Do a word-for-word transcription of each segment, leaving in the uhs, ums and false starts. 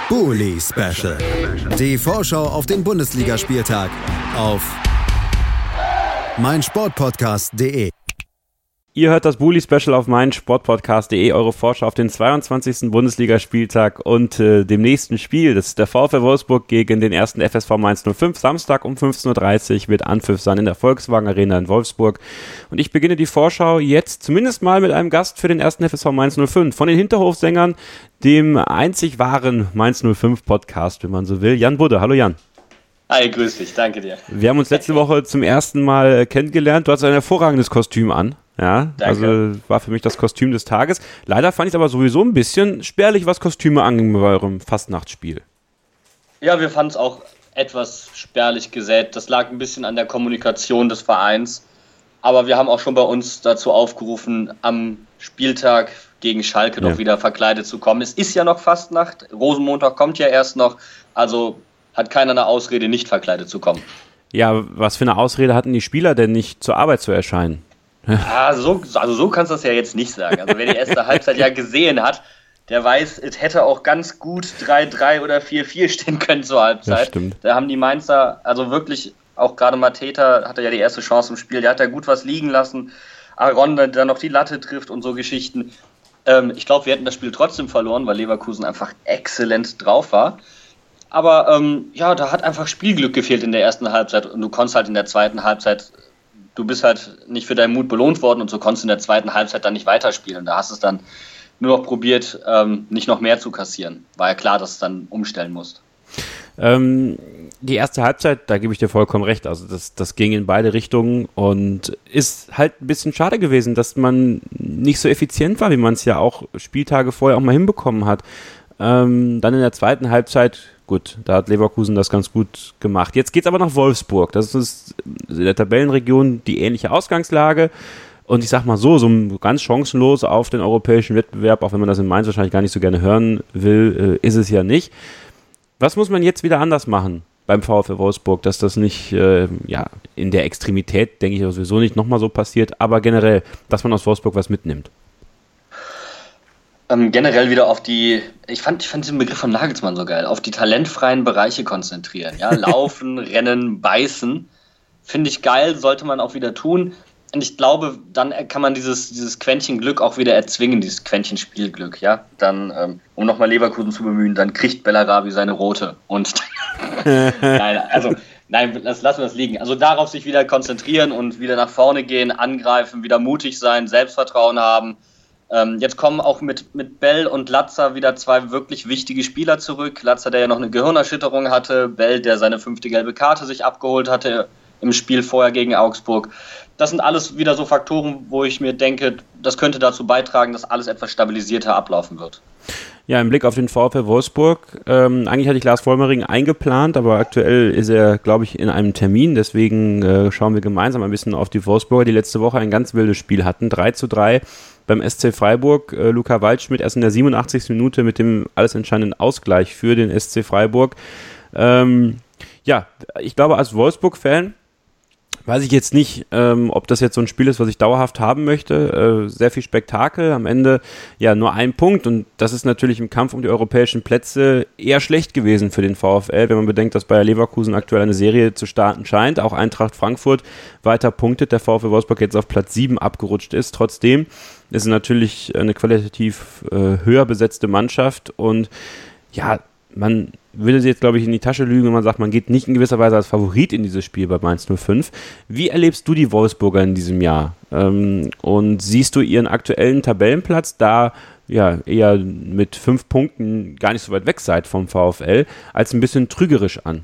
Bully Special. Die Vorschau auf den Bundesligaspieltag auf meinsportpodcast punkt de. Ihr hört das Bully-Special auf meinsportpodcast punkt de, eure Vorschau auf den zweiundzwanzigsten Bundesligaspieltag und äh, dem nächsten Spiel. Das ist der VfL Wolfsburg gegen den ersten F S V Mainz null fünf. Samstag um fünfzehn Uhr dreißig wird Anpfiff sein in der Volkswagen Arena in Wolfsburg. Und ich beginne die Vorschau jetzt zumindest mal mit einem Gast für den ersten F S V Mainz null fünf. Von den Hinterhofsängern, dem einzig wahren Mainz null fünf Podcast, wenn man so will. Jan Budde. Hallo Jan. Hi, grüß dich. Danke dir. Wir haben uns letzte Woche zum ersten Mal kennengelernt. Du hast ein hervorragendes Kostüm an. Ja, Danke. Also war für mich das Kostüm des Tages. Leider fand ich es aber sowieso ein bisschen spärlich, was Kostüme anging bei eurem Fastnachtsspiel. Ja, wir fanden es auch etwas spärlich gesät. Das lag ein bisschen an der Kommunikation des Vereins. Aber wir haben auch schon bei uns dazu aufgerufen, am Spieltag gegen Schalke ja. noch wieder verkleidet zu kommen. Es ist ja noch Fastnacht. Rosenmontag kommt ja erst noch. Also hat keiner eine Ausrede, nicht verkleidet zu kommen. Ja, was für eine Ausrede hatten die Spieler denn nicht, zur Arbeit zu erscheinen? Ah, so, also so kannst du das ja jetzt nicht sagen. Also wer die erste Halbzeit ja gesehen hat, der weiß, es hätte auch ganz gut drei drei oder vier vier stehen können zur Halbzeit. Das stimmt. Da haben die Mainzer, also wirklich, auch gerade Mateta hatte ja die erste Chance im Spiel, der hat ja gut was liegen lassen. Aaron, der dann noch die Latte trifft und so Geschichten. Ähm, ich glaube, wir hätten das Spiel trotzdem verloren, weil Leverkusen einfach exzellent drauf war. Aber ähm, ja, da hat einfach Spielglück gefehlt in der ersten Halbzeit und du konntest halt in der zweiten Halbzeit, du bist halt nicht für deinen Mut belohnt worden und so konntest du in der zweiten Halbzeit dann nicht weiterspielen. Da hast du es dann nur noch probiert, ähm, nicht noch mehr zu kassieren. War ja klar, dass du es dann umstellen musst. Ähm, die erste Halbzeit, da gebe ich dir vollkommen recht, also das, das ging in beide Richtungen und ist halt ein bisschen schade gewesen, dass man nicht so effizient war, wie man es ja auch Spieltage vorher auch mal hinbekommen hat. Ähm, dann in der zweiten Halbzeit, gut, da hat Leverkusen das ganz gut gemacht. Jetzt geht's aber nach Wolfsburg. Das ist in der Tabellenregion die ähnliche Ausgangslage. Und ich sag mal so, so ganz chancenlos auf den europäischen Wettbewerb, auch wenn man das in Mainz wahrscheinlich gar nicht so gerne hören will, ist es ja nicht. Was muss man jetzt wieder anders machen beim VfL Wolfsburg, dass das nicht, äh, ja, in der Extremität, denke ich sowieso nicht nochmal so passiert, aber generell, dass man aus Wolfsburg was mitnimmt? Ähm, generell wieder auf die, ich fand, ich fand diesen Begriff von Nagelsmann so geil, auf die talentfreien Bereiche konzentrieren. Ja? Laufen, rennen, beißen. Finde ich geil, sollte man auch wieder tun. Und ich glaube, dann kann man dieses, dieses Quäntchen Glück auch wieder erzwingen, dieses Quäntchen Spielglück. Ja? Dann, ähm, um nochmal Leverkusen zu bemühen, dann kriegt Bellarabi seine rote. Und nein, also, nein, lass, lassen wir das liegen. Also darauf sich wieder konzentrieren und wieder nach vorne gehen, angreifen, wieder mutig sein, Selbstvertrauen haben. Ähm, jetzt kommen auch mit, mit Bell und Latza wieder zwei wirklich wichtige Spieler zurück. Latza, der ja noch eine Gehirnerschütterung hatte, Bell, der seine fünfte gelbe Karte sich abgeholt hatte im Spiel vorher gegen Augsburg. Das sind alles wieder so Faktoren, wo ich mir denke, das könnte dazu beitragen, dass alles etwas stabilisierter ablaufen wird. Ja, im Blick auf den VfL Wolfsburg, ähm, eigentlich hatte ich Lars Vollmering eingeplant, aber aktuell ist er, glaube ich, in einem Termin, deswegen äh, schauen wir gemeinsam ein bisschen auf die Wolfsburger, die letzte Woche ein ganz wildes Spiel hatten, drei zu drei beim S C Freiburg. Äh, Luca Waldschmidt erst in der siebenundachtzigsten Minute mit dem alles entscheidenden Ausgleich für den S C Freiburg. Ähm, ja, ich glaube, als Wolfsburg-Fan weiß ich jetzt nicht, ähm, ob das jetzt so ein Spiel ist, was ich dauerhaft haben möchte. Äh, sehr viel Spektakel, am Ende ja nur ein Punkt und das ist natürlich im Kampf um die europäischen Plätze eher schlecht gewesen für den VfL, wenn man bedenkt, dass Bayer Leverkusen aktuell eine Serie zu starten scheint. Auch Eintracht Frankfurt weiter punktet, der VfL Wolfsburg jetzt auf Platz sieben abgerutscht ist. Trotzdem ist es natürlich eine qualitativ äh, höher besetzte Mannschaft und ja, man würde sie jetzt, glaube ich, in die Tasche lügen, wenn man sagt, man geht nicht in gewisser Weise als Favorit in dieses Spiel bei Mainz null fünf. Wie erlebst du die Wolfsburger in diesem Jahr? Ähm, und siehst du ihren aktuellen Tabellenplatz, da ja eher mit fünf Punkten gar nicht so weit weg seid vom VfL, als ein bisschen trügerisch an?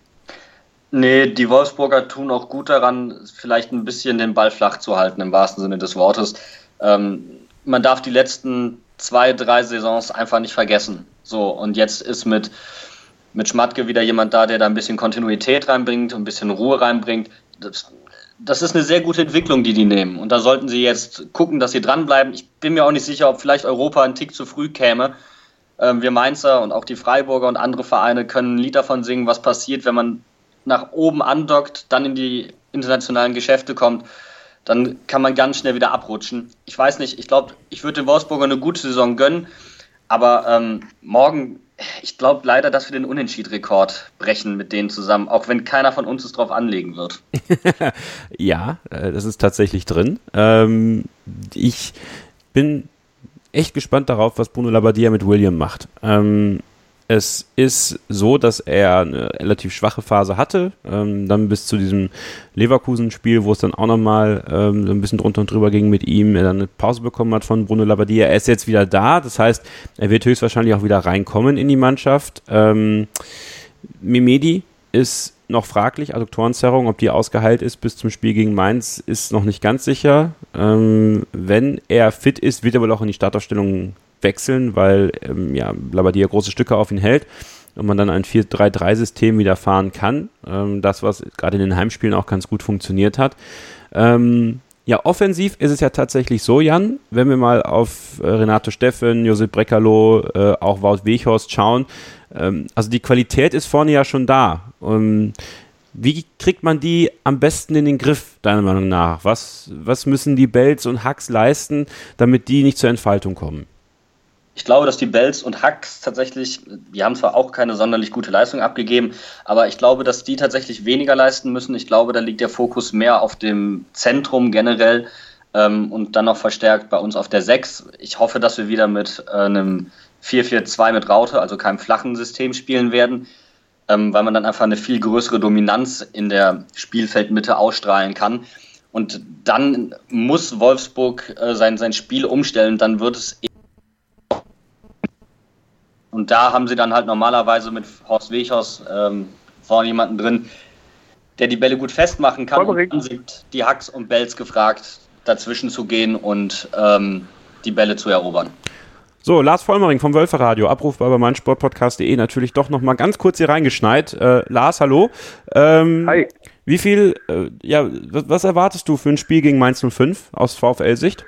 Nee, die Wolfsburger tun auch gut daran, vielleicht ein bisschen den Ball flach zu halten, im wahrsten Sinne des Wortes. Ähm, man darf die letzten zwei, drei Saisons einfach nicht vergessen. So, und jetzt ist mit mit Schmatke wieder jemand da, der da ein bisschen Kontinuität reinbringt und ein bisschen Ruhe reinbringt. Das, das ist eine sehr gute Entwicklung, die die nehmen. Und da sollten sie jetzt gucken, dass sie dranbleiben. Ich bin mir auch nicht sicher, ob vielleicht Europa einen Tick zu früh käme. Ähm, wir Mainzer und auch die Freiburger und andere Vereine können ein Lied davon singen, was passiert, wenn man nach oben andockt, dann in die internationalen Geschäfte kommt. Dann kann man ganz schnell wieder abrutschen. Ich weiß nicht, ich glaube, ich würde den Wolfsburger eine gute Saison gönnen. Aber ähm, morgen, Ich glaube leider, dass wir den Unentschied-Rekord brechen mit denen zusammen, auch wenn keiner von uns es drauf anlegen wird. Ja, das ist tatsächlich drin. Ähm, ich bin echt gespannt darauf, was Bruno Labbadia mit William macht. Ähm, Es ist so, dass er eine relativ schwache Phase hatte, ähm, dann bis zu diesem Leverkusen-Spiel, wo es dann auch nochmal ähm, so ein bisschen drunter und drüber ging mit ihm, er dann eine Pause bekommen hat von Bruno Labbadia. Er ist jetzt wieder da, das heißt, er wird höchstwahrscheinlich auch wieder reinkommen in die Mannschaft. Ähm, Mehmedi ist noch fraglich, Adduktorenzerrung, ob die ausgeheilt ist bis zum Spiel gegen Mainz, ist noch nicht ganz sicher. Ähm, wenn er fit ist, wird er wohl auch in die Startaufstellung wechseln, weil ähm, ja, Labbadia große Stücke auf ihn hält und man dann ein vier drei drei System wieder fahren kann. Ähm, das, was gerade in den Heimspielen auch ganz gut funktioniert hat. Ähm, ja, offensiv ist es ja tatsächlich so, Jan, wenn wir mal auf äh, Renato Steffen, Josip Brekalo, äh, auch Wout Weghorst schauen, ähm, also die Qualität ist vorne ja schon da. Ähm, wie kriegt man die am besten in den Griff, deiner Meinung nach? Was, was müssen die Belz und Hacks leisten, damit die nicht zur Entfaltung kommen? Ich glaube, dass die Belz und Hacks tatsächlich, die haben zwar auch keine sonderlich gute Leistung abgegeben, aber ich glaube, dass die tatsächlich weniger leisten müssen. Ich glaube, da liegt der Fokus mehr auf dem Zentrum generell ähm, und dann noch verstärkt bei uns auf der sechs. Ich hoffe, dass wir wieder mit äh, einem vier vier zwei mit Raute, also keinem flachen System spielen werden, ähm, weil man dann einfach eine viel größere Dominanz in der Spielfeldmitte ausstrahlen kann. Und dann muss Wolfsburg äh, sein, sein Spiel umstellen, dann wird es Und da haben sie dann halt normalerweise mit Horst Weghorst ähm, vorne jemanden drin, der die Bälle gut festmachen kann. Und dann sind die Hacks und Belz gefragt, dazwischen zu gehen und ähm, die Bälle zu erobern. So, Lars Vollmering vom Wölferadio, abrufbar bei meinsportpodcast punkt de, natürlich doch nochmal ganz kurz hier reingeschneit. Äh, Lars, hallo. Ähm, Hi. Wie viel, äh, ja, was, was erwartest du für ein Spiel gegen Mainz null fünf aus VfL-Sicht?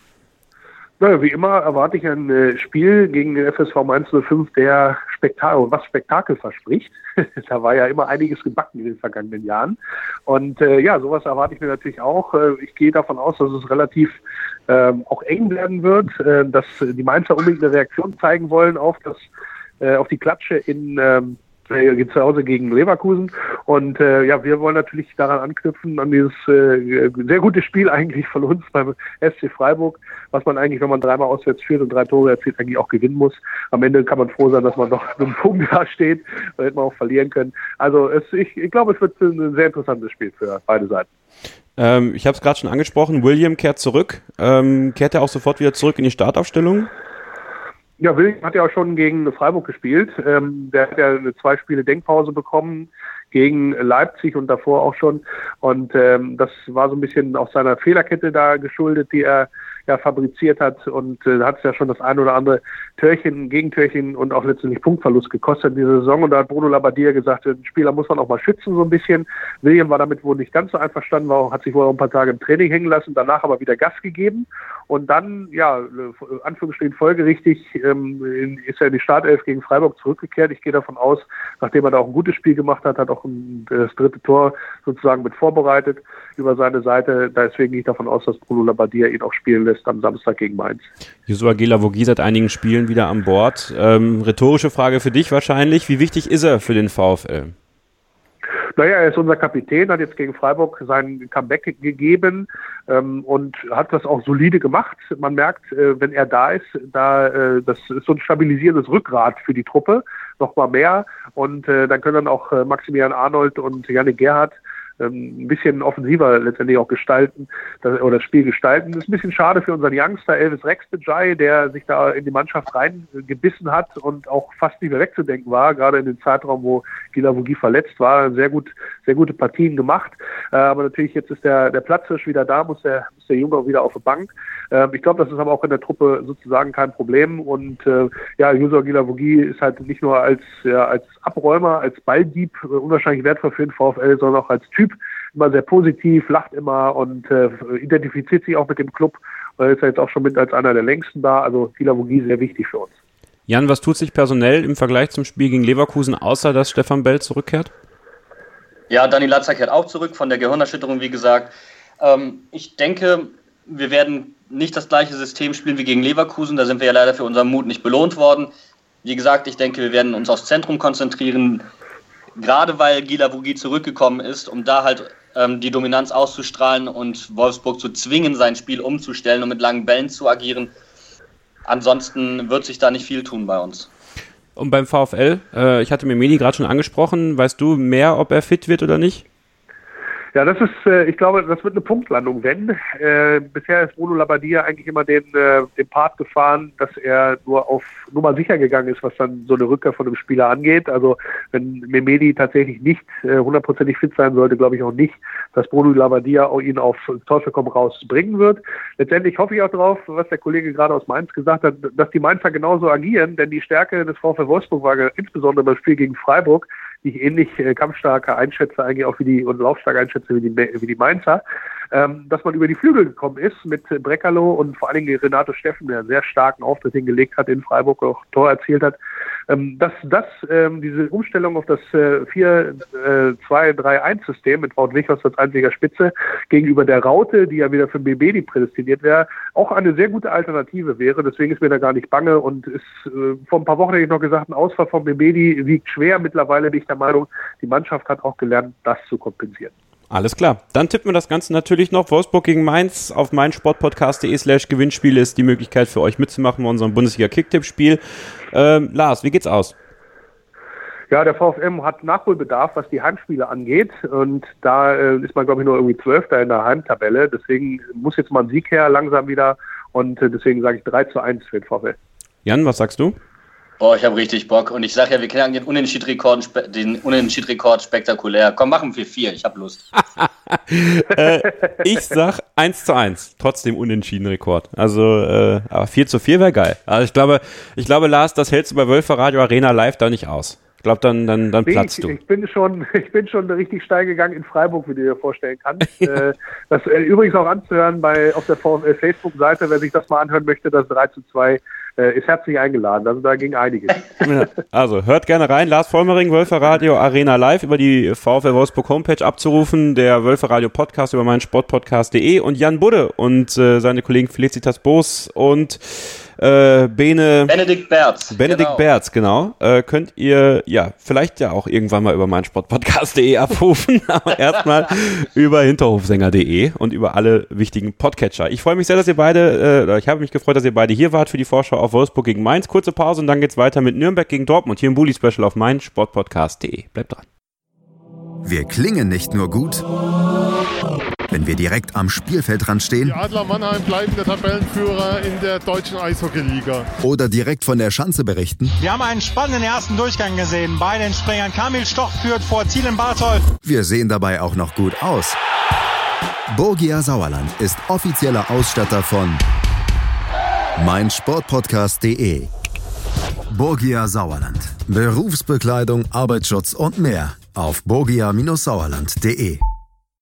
Na, wie immer erwarte ich ein äh, Spiel gegen den F S V Mainz null fünf, der Spektakel, was Spektakel verspricht. Da war ja immer einiges gebacken in den vergangenen Jahren. Und äh, ja, sowas erwarte ich mir natürlich auch. Äh, ich gehe davon aus, dass es relativ ähm, auch eng werden wird, äh, dass die Mainzer unbedingt eine Reaktion zeigen wollen auf das, äh, auf die Klatsche in ähm, geht zu Hause gegen Leverkusen und äh, ja, wir wollen natürlich daran anknüpfen, an dieses äh, sehr gute Spiel eigentlich von uns beim S C Freiburg, was man eigentlich, wenn man dreimal auswärts führt und drei Tore erzielt, eigentlich auch gewinnen muss. Am Ende kann man froh sein, dass man noch mit einem Punkt da steht, da hätte man auch verlieren können. Also es, ich, ich glaube, es wird ein sehr interessantes Spiel für beide Seiten. Ähm, ich habe es gerade schon angesprochen, William kehrt zurück. Ähm, kehrt er auch sofort wieder zurück in die Startaufstellung? Ja, William hat ja auch schon gegen Freiburg gespielt. Ähm, der hat ja eine zwei Spiele Denkpause bekommen gegen Leipzig und davor auch schon. Und ähm, das war so ein bisschen auch seiner Fehlerkette da geschuldet, die er ja fabriziert hat. Und äh, hat es ja schon das ein oder andere Törchen, Gegentörchen und auch letztendlich Punktverlust gekostet in dieser Saison. Und da hat Bruno Labbadia gesagt, den Spieler muss man auch mal schützen so ein bisschen. William war damit wohl nicht ganz so einverstanden, war, hat sich wohl auch ein paar Tage im Training hängen lassen, danach aber wieder Gas gegeben. Und dann, ja, Anführungsstrichen folgerichtig, ähm, ist er in die Startelf gegen Freiburg zurückgekehrt. Ich gehe davon aus, nachdem er da auch ein gutes Spiel gemacht hat, hat auch ein, das dritte Tor sozusagen mit vorbereitet über seine Seite. Deswegen gehe ich davon aus, dass Bruno Labbadia ihn auch spielen lässt am Samstag gegen Mainz. Joshua Guelavogie seit einigen Spielen wieder an Bord. Ähm, rhetorische Frage für dich wahrscheinlich. Wie wichtig ist er für den VfL? Naja, er ist unser Kapitän, hat jetzt gegen Freiburg sein Comeback gegeben ähm, und hat das auch solide gemacht. Man merkt, äh, wenn er da ist, da äh, das ist so ein stabilisierendes Rückgrat für die Truppe, noch mal mehr. Und äh, dann können dann auch äh, Maximilian Arnold und Yannick Gerhardt ähm, ein bisschen offensiver letztendlich auch gestalten das, oder das Spiel gestalten. Das ist ein bisschen schade für unseren Youngster Elvis Rexbejai, der sich da in die Mannschaft reingebissen hat und auch fast nicht mehr wegzudenken war, gerade in dem Zeitraum, wo Guelavogie verletzt war. Sehr gut, sehr gute Partien gemacht. Äh, aber natürlich jetzt ist der, der Platzhirsch wieder da, muss der, muss der Junge auch wieder auf die Bank. Ähm, ich glaube, das ist aber auch in der Truppe sozusagen kein Problem. Und äh, ja, Joshua Guelavogie ist halt nicht nur als, ja, als Abräumer, als Balldieb äh, unwahrscheinlich wertvoll für den VfL, sondern auch als Typ. Immer sehr positiv, lacht immer und äh, identifiziert sich auch mit dem Club. Äh, ist ja jetzt auch schon mit als einer der längsten da. Also Guelavogie sehr wichtig für uns. Jan, was tut sich personell im Vergleich zum Spiel gegen Leverkusen, außer dass Stefan Bell zurückkehrt? Ja, Dani Latza kehrt auch zurück von der Gehirnerschütterung, wie gesagt. Ähm, ich denke, wir werden nicht das gleiche System spielen wie gegen Leverkusen. Da sind wir ja leider für unseren Mut nicht belohnt worden. Wie gesagt, ich denke, wir werden uns aufs Zentrum konzentrieren, gerade weil Guilavogui zurückgekommen ist, um da halt ähm, die Dominanz auszustrahlen und Wolfsburg zu zwingen, sein Spiel umzustellen und mit langen Bällen zu agieren. Ansonsten wird sich da nicht viel tun bei uns. Und beim VfL, äh, ich hatte Memedi gerade schon angesprochen, weißt du mehr, ob er fit wird oder nicht? Ja, das ist, äh, ich glaube, das wird eine Punktlandung, wenn. Äh, bisher ist Bruno Labbadia eigentlich immer den, äh, den Part gefahren, dass er nur auf Nummer sicher gegangen ist, was dann so eine Rückkehr von einem Spieler angeht. Also wenn Memedi tatsächlich nicht äh, hundertprozentig fit sein sollte, glaube ich auch nicht, dass Bruno Labbadia auch ihn auf Teufel komm raus bringen wird. Letztendlich hoffe ich auch drauf, was der Kollege gerade aus Mainz gesagt hat, dass die Mainzer genauso agieren, denn die Stärke des VfL Wolfsburg war insbesondere beim Spiel gegen Freiburg, die ich ähnlich äh, kampfstarke einschätze, eigentlich auch wie die und laufstark einschätze wie die, wie die Mainzer, ähm, dass man über die Flügel gekommen ist mit äh, Breckerloh und vor allen Dingen Renato Steffen, der einen sehr starken Auftritt hingelegt hat in Freiburg, auch Tor erzielt hat, ähm, dass das ähm, diese Umstellung auf das äh, vier zwei drei eins System mit Wout Weghorst als einziger Spitze gegenüber der Raute, die ja wieder für Memedi prädestiniert wäre, auch eine sehr gute Alternative wäre. Deswegen ist mir da gar nicht bange und ist äh, vor ein paar Wochen hätte ich noch gesagt, ein Ausfall von Memedi wiegt schwer. Mittlerweile bin ich der Meinung, die Mannschaft hat auch gelernt, das zu kompensieren. Alles klar. Dann tippen wir das Ganze natürlich noch. Wolfsburg gegen Mainz. Auf meinsportpodcast.de slash Gewinnspiele ist die Möglichkeit für euch mitzumachen bei unserem Bundesliga-Kicktipp-Spiel. Ähm, Lars, wie geht's aus? Ja, der VfM hat Nachholbedarf, was die Heimspiele angeht. Und da äh, ist man, glaube ich, nur irgendwie Zwölfter in der Heimtabelle. Deswegen muss jetzt mal ein Sieg her, langsam wieder. Und äh, deswegen sage ich drei zu eins für den VfL. Jan, was sagst du? Boah, ich habe richtig Bock. Und ich sage ja, wir knacken den Unentschied-Rekord, den Unentschied-Rekord spektakulär. Komm, machen wir vier. Ich habe Lust. äh, ich sag eins zu eins. Trotzdem Unentschieden-Rekord. Also, äh, aber vier zu vier wäre geil. Also ich glaube, ich glaube, Lars, das hältst du bei Wölfe Radio Arena live da nicht aus. Ich glaube, dann, dann, dann platzt ich, du. Ich bin schon, ich bin schon richtig steil gegangen in Freiburg, wie du dir vorstellen kannst. Ja. Äh, das äh, übrigens auch anzuhören bei auf der Facebook-Seite, wer sich das mal anhören möchte, das drei zu zwei äh, ist herzlich eingeladen. Also da ging einiges. Ja, also hört gerne rein. Lars Vollmering, Wölfe Radio Arena live über die VfL Wolfsburg Homepage abzurufen, der Wölfe Radio Podcast über meinen Sportpodcast punkt de und Jan Budde und äh, seine Kollegen Felicitas Boos und Äh, Bene Benedikt Berz. Benedikt genau. Berz, genau. Äh, könnt ihr ja vielleicht ja auch irgendwann mal über meinsportpodcast punkt de abrufen, aber erstmal über hinterhofsänger punkt de und über alle wichtigen Podcatcher. Ich freue mich sehr, dass ihr beide, äh, ich habe mich gefreut, dass ihr beide hier wart für die Vorschau auf Wolfsburg gegen Mainz. Kurze Pause und dann geht's weiter mit Nürnberg gegen Dortmund hier im Bully-Special auf meinsportpodcast punkt de. Bleibt dran. Wir klingen nicht nur gut, wenn wir direkt am Spielfeldrand stehen. Die Adler Mannheim bleiben der Tabellenführer in der deutschen Eishockey-Liga. Oder direkt von der Schanze berichten. Wir haben einen spannenden ersten Durchgang gesehen. Bei den Springern Kamil Stoch führt vor Zielen Bartol. Wir sehen dabei auch noch gut aus. Borgia Sauerland ist offizieller Ausstatter von meinsportpodcast punkt de. Borgia Sauerland. Berufsbekleidung, Arbeitsschutz und mehr auf borgia Bindestrich sauerland punkt de.